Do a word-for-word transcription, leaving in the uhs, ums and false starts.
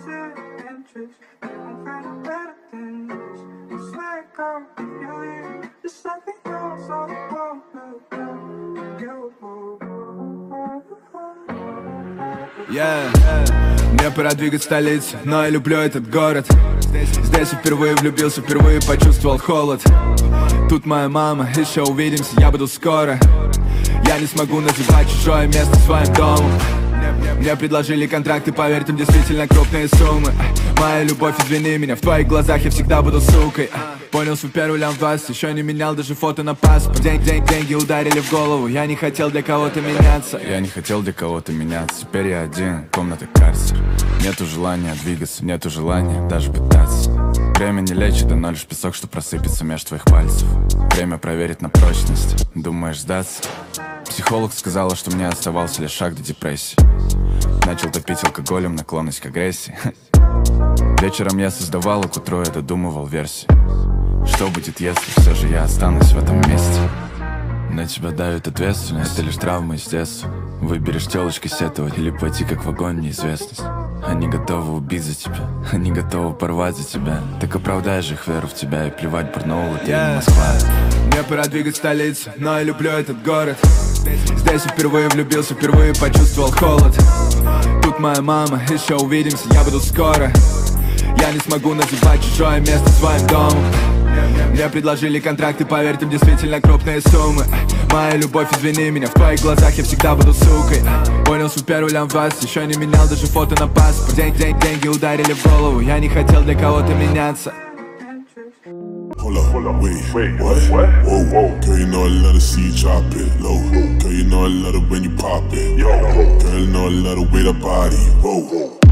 Yeah. Мне пора двигать столицу, но я люблю этот город. Здесь я впервые влюбился, впервые почувствовал холод. Тут моя мама, еще увидимся, я буду скоро. Я не смогу называть чужое место своим домом. Мне предложили контракты, поверь, там действительно крупные суммы. Моя любовь, извини меня, в твоих глазах я всегда буду сукой. Понял свой первый лям двадцать, еще не менял даже фото на паспорт. День, день, деньги ударили в голову, я не хотел для кого-то меняться. Я не хотел для кого-то меняться, теперь я один, комната карцер. Нету желания двигаться, нету желания даже пытаться. Время не лечит, дано лишь песок, что просыпется меж твоих пальцев. Время проверит на прочность, думаешь сдаться? Психолог сказала, что мне оставался лишь шаг до депрессии. Начал топить алкоголем, наклонность к агрессии. Вечером я создавал, а к утру я додумывал версии. Что будет, если все же я останусь в этом месте? На тебя давит ответственность, это лишь травмы из детства. Выберешь телочкой сетовать или пойти как в огонь неизвестность. Они готовы убить за тебя, они готовы порвать за тебя. Так оправдай же их веру в тебя и плевать, Барнаул, это yeah. не Москва. Мне пора двигать столицу, но я люблю этот город. Здесь я впервые влюбился, впервые почувствовал холод. Тут моя мама, еще увидимся, я буду скоро. Я не смогу называть чужое место своим домом. Мне предложили контракты, поверь, там действительно крупные суммы. Моя любовь, извини меня, в твоих глазах я всегда буду сукой. Понял свой первый лям двадцать, еще не менял даже фото на паспорт. День, день, деньги ударили в голову, я не хотел для кого-то меняться. Hold up, hold up, wait, wait, what? What? Whoa, whoa. Girl, you know I love to see you drop it low. Girl, you know I love it when you pop it. Yo, girl, you know I love the way that body. Whoa.